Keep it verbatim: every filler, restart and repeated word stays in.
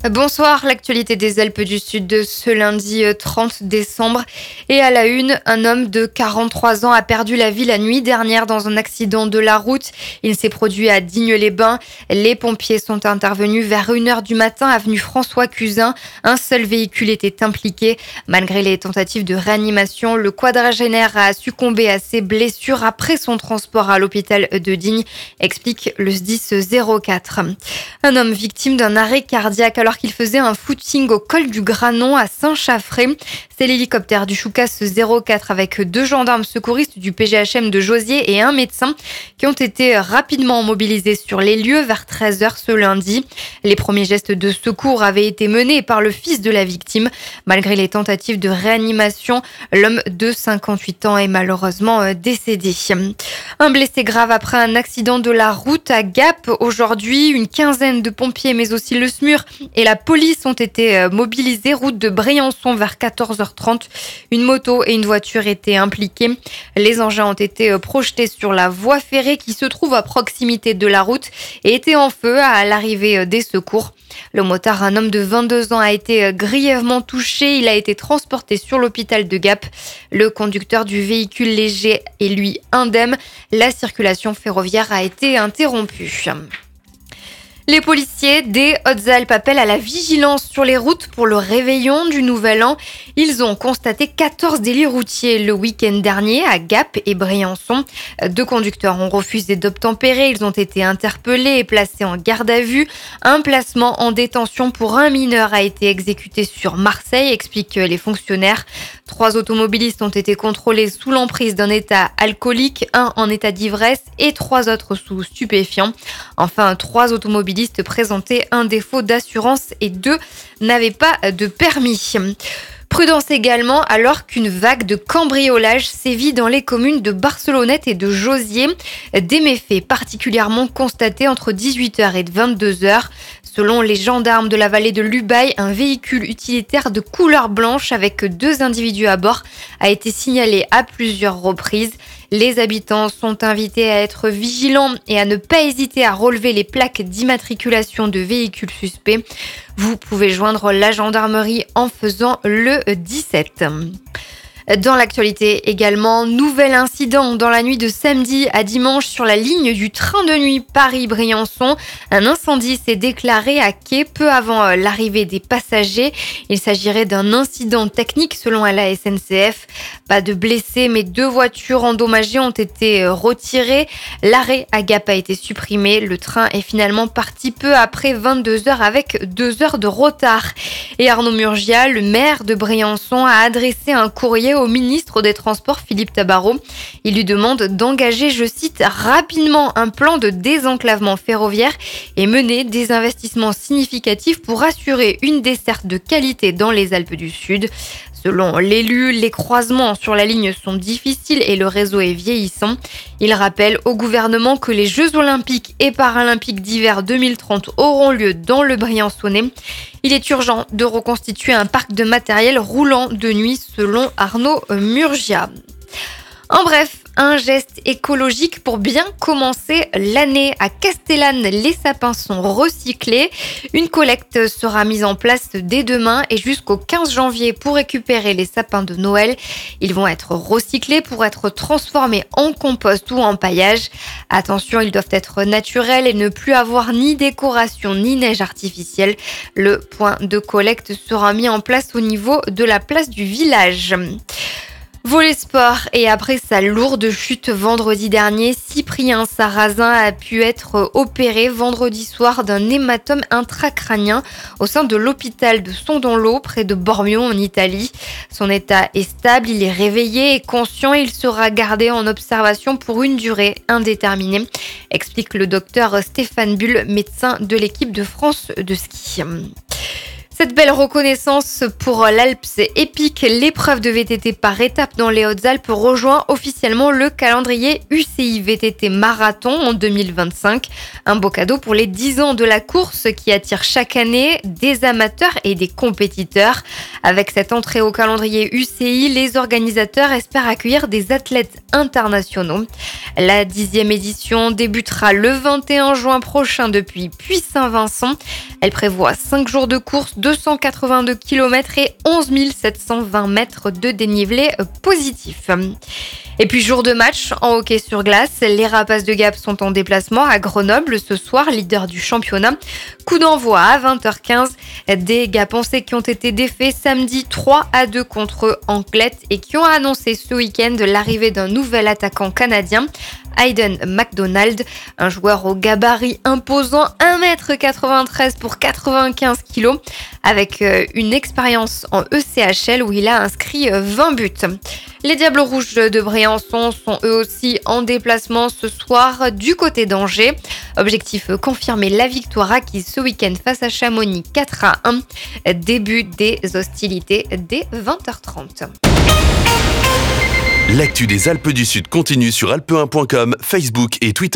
Bonsoir, l'actualité des Alpes du Sud de ce lundi trente décembre. Et à la une, un homme de quarante-trois ans a perdu la vie la nuit dernière dans un accident de la route. Il s'est produit à Digne-les-Bains. Les pompiers sont intervenus vers une heure du matin, avenue François Cusin. Un seul véhicule était impliqué. Malgré les tentatives de réanimation, le quadragénaire a succombé à ses blessures après son transport à l'hôpital de Digne, explique le S D I S zéro quatre. Un homme victime d'un arrêt cardiaque alors qu'il faisait un footing au col du Granon à Saint-Chaffré. C'est l'hélicoptère du Choucas zéro quatre avec deux gendarmes secouristes du P G H M de Josier et un médecin qui ont été rapidement mobilisés sur les lieux vers treize heures ce lundi. Les premiers gestes de secours avaient été menés par le fils de la victime. Malgré les tentatives de réanimation, l'homme de cinquante-huit ans est malheureusement décédé. Un blessé grave après un accident de la route à Gap. Aujourd'hui, une quinzaine de pompiers mais aussi le S M U R et la police ont été mobilisés route de Briançon vers quatorze heures trente. Une moto et une voiture étaient impliquées. Les engins ont été projetés sur la voie ferrée qui se trouve à proximité de la route et étaient en feu à l'arrivée des secours. Le motard, un homme de vingt-deux ans, a été grièvement touché. Il a été transporté sur l'hôpital de Gap. Le conducteur du véhicule léger est lui indemne. La circulation ferroviaire a été interrompue. Les policiers des Hautes-Alpes appellent à la vigilance sur les routes pour le réveillon du Nouvel An. Ils ont constaté quatorze délits routiers le week-end dernier à Gap et Briançon. Deux conducteurs ont refusé d'obtempérer. Ils ont été interpellés et placés en garde à vue. Un placement en détention pour un mineur a été exécuté sur Marseille, expliquent les fonctionnaires. Trois automobilistes ont été contrôlés sous l'emprise d'un état alcoolique, un en état d'ivresse et trois autres sous stupéfiants. Enfin, trois automobilistes présentaient un défaut d'assurance et deux n'avaient pas de permis. Prudence également alors qu'une vague de cambriolage sévit dans les communes de Barcelonnette et de Josier. Des méfaits particulièrement constatés entre dix-huit heures et vingt-deux heures. Selon les gendarmes de la vallée de l'Ubaye, un véhicule utilitaire de couleur blanche avec deux individus à bord a été signalé à plusieurs reprises. Les habitants sont invités à être vigilants et à ne pas hésiter à relever les plaques d'immatriculation de véhicules suspects. Vous pouvez joindre la gendarmerie en faisant le dix-sept. Dans l'actualité également, nouvel incident dans la nuit de samedi à dimanche sur la ligne du train de nuit Paris-Briançon. Un incendie s'est déclaré à quai peu avant l'arrivée des passagers. Il s'agirait d'un incident technique selon la S N C F. Pas de blessés, mais deux voitures endommagées ont été retirées. L'arrêt à Gap a été supprimé. Le train est finalement parti peu après vingt-deux heures avec deux heures de retard. Et Arnaud Murgia, le maire de Briançon, a adressé un courrier au ministre des Transports Philippe Tabarot. Il lui demande d'engager, je cite, rapidement un plan de désenclavement ferroviaire et mener des investissements significatifs pour assurer une desserte de qualité dans les Alpes du Sud. Selon l'élu, les croisements sur la ligne sont difficiles et le réseau est vieillissant. Il rappelle au gouvernement que les Jeux Olympiques et Paralympiques d'hiver deux mille trente auront lieu dans le Briançonnais. Il est urgent de reconstituer un parc de matériel roulant de nuit selon Arnaud Murgia. En bref, un geste écologique pour bien commencer l'année. À Castellane, les sapins sont recyclés. Une collecte sera mise en place dès demain et jusqu'au quinze janvier pour récupérer les sapins de Noël. Ils vont être recyclés pour être transformés en compost ou en paillage. Attention, ils doivent être naturels et ne plus avoir ni décoration ni neige artificielle. Le point de collecte sera mis en place au niveau de la place du village. Volet sport, et après sa lourde chute vendredi dernier, Cyprien Sarrazin a pu être opéré vendredi soir d'un hématome intracrânien au sein de l'hôpital de Sondonlot, près de Bormio en Italie. Son état est stable, il est réveillé et conscient, il sera gardé en observation pour une durée indéterminée, explique le docteur Stéphane Bull, médecin de l'équipe de France de ski. Cette belle reconnaissance pour l'Alps épique, l'épreuve de V T T par étape dans les Hautes-Alpes rejoint officiellement le calendrier U C I V T T Marathon en deux mille vingt-cinq. Un beau cadeau pour les dix ans de la course qui attire chaque année des amateurs et des compétiteurs. Avec cette entrée au calendrier U C I, les organisateurs espèrent accueillir des athlètes internationaux. La dixième édition débutera le vingt et un juin prochain depuis Puy-Saint-Vincent. Elle prévoit cinq jours de course, deux cent quatre-vingt-deux kilomètres et onze mille sept cent vingt mètres de dénivelé positif. Et puis jour de match en hockey sur glace, les Rapaces de Gap sont en déplacement à Grenoble ce soir, leader du championnat. Coup d'envoi à vingt heures quinze, des Gapençais qui ont été défaits samedi trois à deux contre Anclette et qui ont annoncé ce week-end l'arrivée d'un nouvel attaquant canadien, Hayden McDonald, un joueur au gabarit imposant un mètre quatre-vingt-treize pour quatre-vingt-quinze kilos, avec une expérience en E C H L où il a inscrit vingt buts. Les Diables Rouges de Briançon sont eux aussi en déplacement ce soir du côté d'Angers. Objectif confirmer la victoire acquise ce week-end face à Chamonix quatre à un. Début des hostilités dès vingt heures trente. L'actu des Alpes du Sud continue sur alpe un point com, Facebook et Twitter.